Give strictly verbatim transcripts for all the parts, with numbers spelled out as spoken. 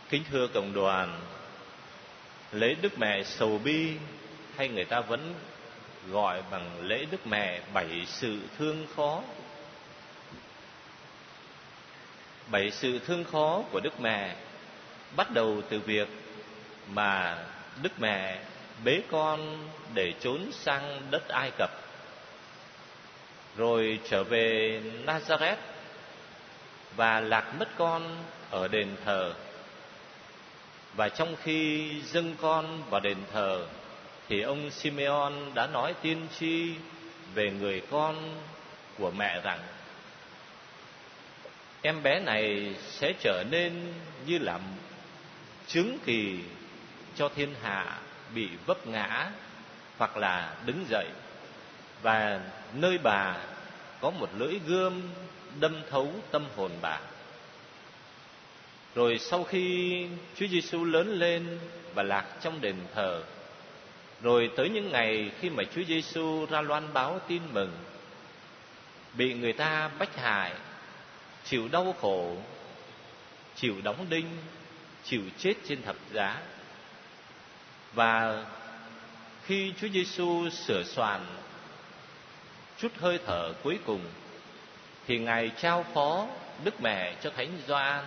Kính thưa cộng đoàn, lễ Đức Mẹ Sầu Bi hay người ta vẫn gọi bằng lễ Đức Mẹ Bảy Sự Thương Khó. Bảy sự thương khó của Đức Mẹ bắt đầu từ việc mà Đức Mẹ bế con để trốn sang đất Ai Cập, rồi trở về Nazareth và lạc mất con ở đền thờ. Và trong khi dâng con vào đền thờ thì ông Simeon đã nói tiên tri về người con của mẹ rằng em bé này sẽ trở nên như là chứng kỳ cho thiên hạ bị vấp ngã hoặc là đứng dậy, và nơi bà có một lưỡi gươm đâm thấu tâm hồn bà. Rồi sau khi Chúa Giêsu lớn lên và lạc trong đền thờ, rồi tới những ngày khi mà Chúa Giêsu ra loan báo tin mừng, bị người ta bách hại, chịu đau khổ, chịu đóng đinh, chịu chết trên thập giá. Và khi Chúa Giêsu sửa soạn chút hơi thở cuối cùng thì Ngài trao phó Đức Mẹ cho Thánh Gioan.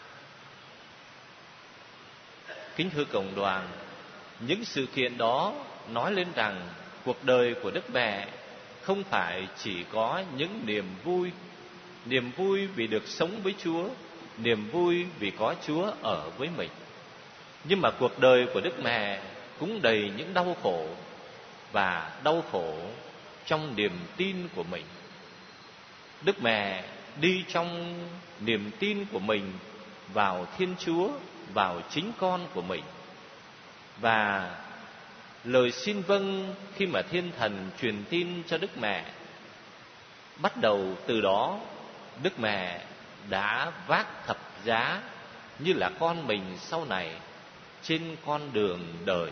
Kính thưa cộng đoàn, những sự kiện đó nói lên rằng cuộc đời của Đức Mẹ không phải chỉ có những niềm vui, niềm vui vì được sống với Chúa, niềm vui vì có Chúa ở với mình, nhưng mà cuộc đời của Đức Mẹ cũng đầy những đau khổ, và đau khổ trong niềm tin của mình. Đức Mẹ đi trong niềm tin của mình vào Thiên Chúa, vào chính con của mình. Và lời xin vâng khi mà Thiên Thần truyền tin cho Đức Mẹ, bắt đầu từ đó Đức Mẹ đã vác thập giá như là con mình sau này trên con đường đời.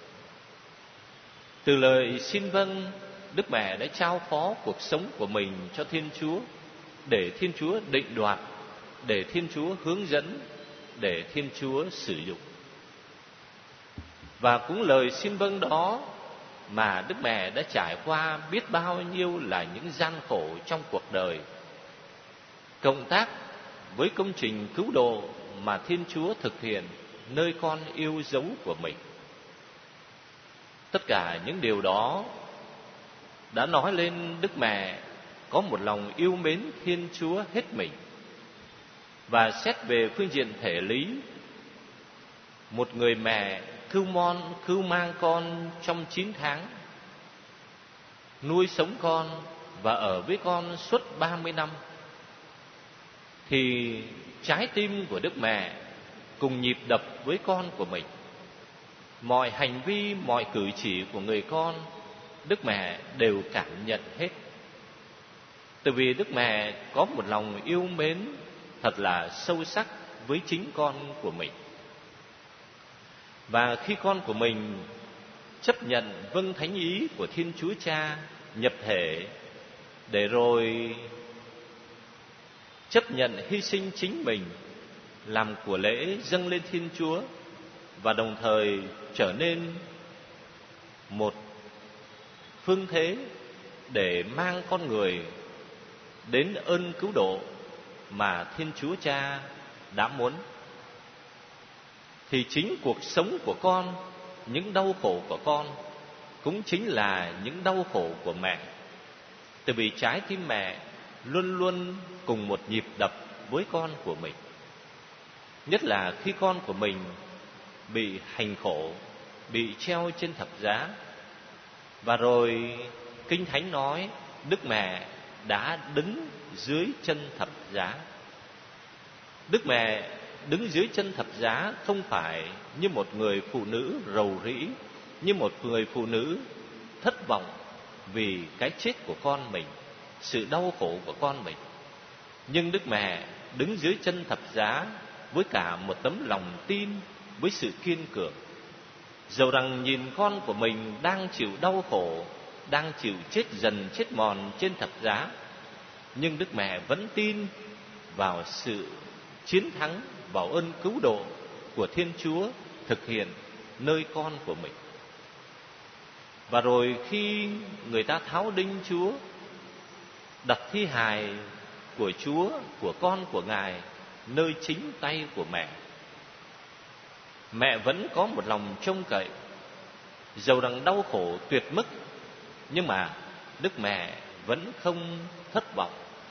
Từ lời xin vâng, Đức Mẹ đã trao phó cuộc sống của mình cho Thiên Chúa, để Thiên Chúa định đoạt, để Thiên Chúa hướng dẫn, để Thiên Chúa sử dụng. Và cũng lời xin vâng đó mà Đức Mẹ đã trải qua biết bao nhiêu là những gian khổ trong cuộc đời, cộng tác với công trình cứu độ mà Thiên Chúa thực hiện nơi con yêu dấu của mình. Tất cả những điều đó đã nói lên Đức Mẹ có một lòng yêu mến Thiên Chúa hết mình. Và xét về phương diện thể lý, một người mẹ cưu mon cưu mang con trong chín tháng, nuôi sống con và ở với con suốt ba mươi năm, thì trái tim của Đức Mẹ cùng nhịp đập với con của mình. Mọi hành vi, mọi cử chỉ của người con, Đức Mẹ đều cảm nhận hết. Tại vì Đức Mẹ có một lòng yêu mến thật là sâu sắc với chính con của mình. Và khi con của mình chấp nhận vâng thánh ý của Thiên Chúa Cha nhập thể, để rồi chấp nhận hy sinh chính mình làm của lễ dâng lên Thiên Chúa, và đồng thời trở nên một phương thế để mang con người đến ơn cứu độ mà Thiên Chúa Cha đã muốn, thì chính cuộc sống của con, những đau khổ của con cũng chính là những đau khổ của mẹ. Tại vì trái tim mẹ luôn luôn cùng một nhịp đập với con của mình. Nhất là khi con của mình bị hành khổ, bị treo trên thập giá. Và rồi Kinh Thánh nói Đức Mẹ đã đứng dưới chân thập giá. Đức Mẹ đứng dưới chân thập giá không phải như một người phụ nữ rầu rĩ, như một người phụ nữ thất vọng vì cái chết của con mình, sự đau khổ của con mình. Nhưng Đức Mẹ đứng dưới chân thập giá với cả một tấm lòng tin, với sự kiên cường. Dầu rằng nhìn con của mình đang chịu đau khổ, đang chịu chết dần chết mòn trên thập giá, nhưng Đức Mẹ vẫn tin vào sự chiến thắng, vào ơn cứu độ của Thiên Chúa thực hiện nơi con của mình. Và rồi khi người ta tháo đinh Chúa, đặt thi hài của Chúa, của con của Ngài nơi chính tay của mẹ, mẹ vẫn có một lòng trông cậy. Dầu rằng đau khổ tuyệt mức, nhưng mà Đức Mẹ vẫn không thất vọng.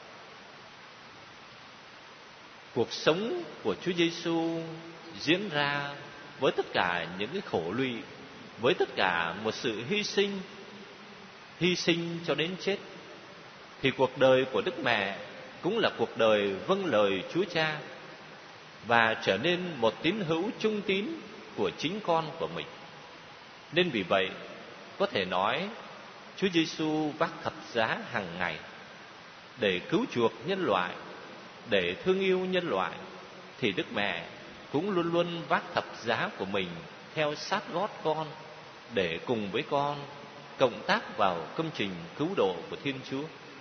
Cuộc sống của Chúa Giêsu diễn ra với tất cả những cái khổ lụy, với tất cả một sự hy sinh, hy sinh cho đến chết, thì cuộc đời của Đức Mẹ cũng là cuộc đời vâng lời Chúa Cha và trở nên một tín hữu trung tín của chính con của mình. Nên vì vậy, có thể nói Chúa Giêsu vác thập giá hàng ngày để cứu chuộc nhân loại, để thương yêu nhân loại, thì Đức Mẹ cũng luôn luôn vác thập giá của mình theo sát gót con, để cùng với con cộng tác vào công trình cứu độ của Thiên Chúa.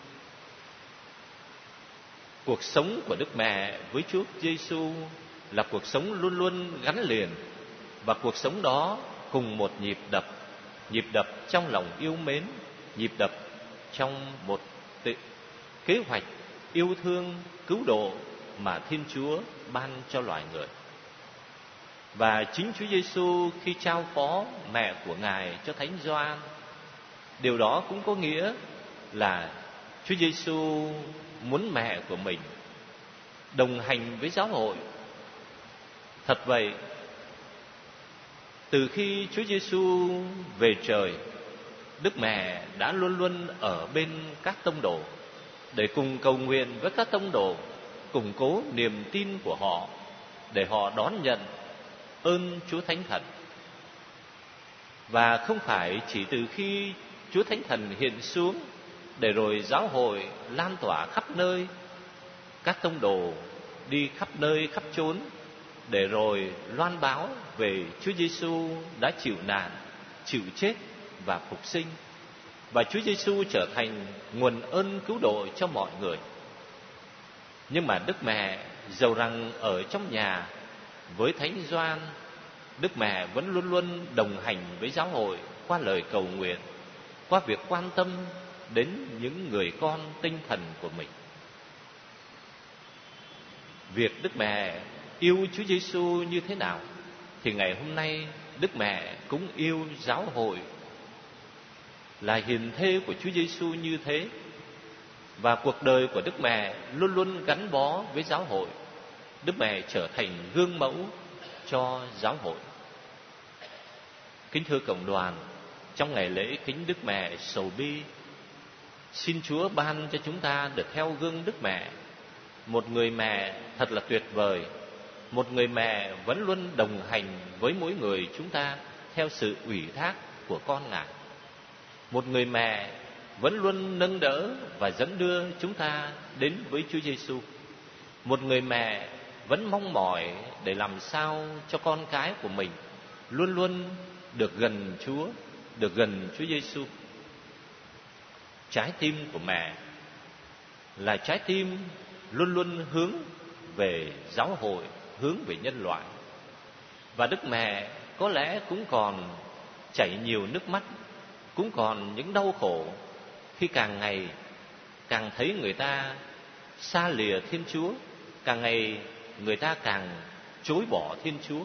Cuộc sống của Đức Mẹ với Chúa Giêsu là cuộc sống luôn luôn gắn liền, và cuộc sống đó cùng một nhịp đập, nhịp đập trong lòng yêu mến, nhịp đập trong một kế hoạch yêu thương cứu độ mà Thiên Chúa ban cho loài người. Và chính Chúa Giêsu khi trao phó mẹ của Ngài cho Thánh Gioan, điều đó cũng có nghĩa là Chúa Giêsu muốn mẹ của mình đồng hành với giáo hội. Thật vậy, từ khi Chúa Giêsu về trời, Đức Mẹ đã luôn luôn ở bên các tông đồ để cùng cầu nguyện với các tông đồ, củng cố niềm tin của họ, để họ đón nhận ơn Chúa Thánh Thần. Và không phải chỉ từ khi Chúa Thánh Thần hiện xuống để rồi giáo hội lan tỏa khắp nơi, các tông đồ đi khắp nơi khắp chốn để rồi loan báo về Chúa Giêsu đã chịu nạn, chịu chết và phục sinh, và Chúa Giêsu trở thành nguồn ơn cứu độ cho mọi người. Nhưng mà Đức Mẹ dầu rằng ở trong nhà với Thánh Gioan, Đức Mẹ vẫn luôn luôn đồng hành với giáo hội qua lời cầu nguyện, qua việc quan tâm đến những người con tinh thần của mình. Việc Đức Mẹ yêu Chúa Giêsu như thế nào thì ngày hôm nay Đức Mẹ cũng yêu giáo hội, là hiền thê của Chúa Giêsu như thế. Và cuộc đời của Đức Mẹ luôn luôn gắn bó với giáo hội. Đức Mẹ trở thành gương mẫu cho giáo hội. Kính thưa cộng đoàn, trong ngày lễ kính Đức Mẹ Sầu Bi, xin Chúa ban cho chúng ta được theo gương Đức Mẹ, một người mẹ thật là tuyệt vời, một người mẹ vẫn luôn đồng hành với mỗi người chúng ta theo sự ủy thác của con Ngài, một người mẹ vẫn luôn nâng đỡ và dẫn đưa chúng ta đến với Chúa Giêsu, một người mẹ vẫn mong mỏi để làm sao cho con cái của mình luôn luôn được gần Chúa, được gần Chúa Giêsu. Trái tim của mẹ là trái tim luôn luôn hướng về giáo hội, hướng về nhân loại. Và Đức Mẹ có lẽ cũng còn chảy nhiều nước mắt, cũng còn những đau khổ khi càng ngày càng thấy người ta xa lìa Thiên Chúa, càng ngày người ta càng chối bỏ Thiên Chúa.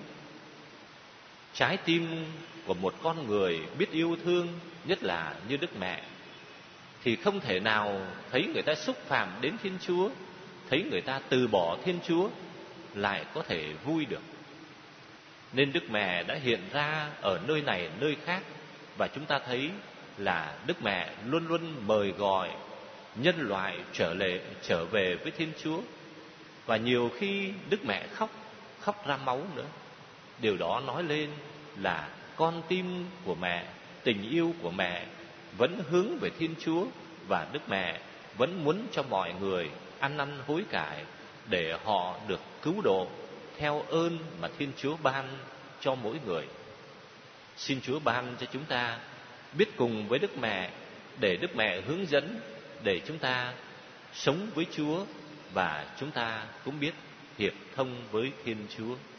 Trái tim của một con người biết yêu thương, nhất là như Đức Mẹ, thì không thể nào thấy người ta xúc phạm đến Thiên Chúa, thấy người ta từ bỏ Thiên Chúa lại có thể vui được. Nên Đức Mẹ đã hiện ra ở nơi này nơi khác, và chúng ta thấy là Đức Mẹ luôn luôn mời gọi nhân loại trở lại trở về với Thiên Chúa. Và nhiều khi Đức Mẹ khóc, khóc ra máu nữa. Điều đó nói lên là con tim của mẹ, tình yêu của mẹ vẫn hướng về Thiên Chúa, và Đức Mẹ vẫn muốn cho mọi người ăn năn hối cải để họ được cứu độ theo ơn mà Thiên Chúa ban cho mỗi người. Xin Chúa ban cho chúng ta biết cùng với Đức Mẹ, để Đức Mẹ hướng dẫn, để chúng ta sống với Chúa và chúng ta cũng biết hiệp thông với Thiên Chúa.